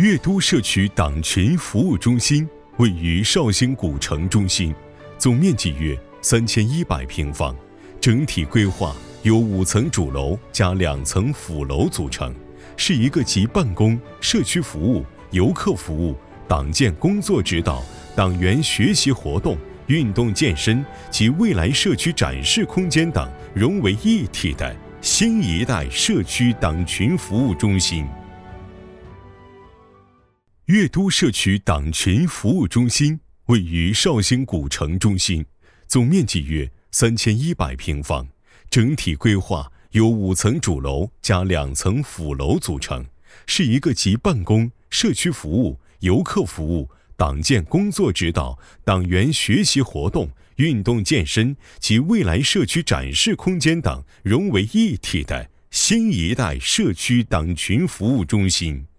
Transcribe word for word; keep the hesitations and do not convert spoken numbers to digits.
粤都社区党群服务中心位于绍兴古城中心，总面积约三千一百平方，整体规划由五层主楼加两层辅楼组成，是一个集办公、社区服务、游客服务、党建工作指导、党员学习活动、运动健身及未来社区展示空间等融为一体的新一代社区党群服务中心。粤都社区党群服务中心位于绍兴古城中心，总面积约三千一百平方，整体规划由五层主楼加两层辅楼组成，是一个集办公、社区服务、游客服务、党建工作指导、党员学习活动、运动健身及未来社区展示空间等融为一体的新一代社区党群服务中心。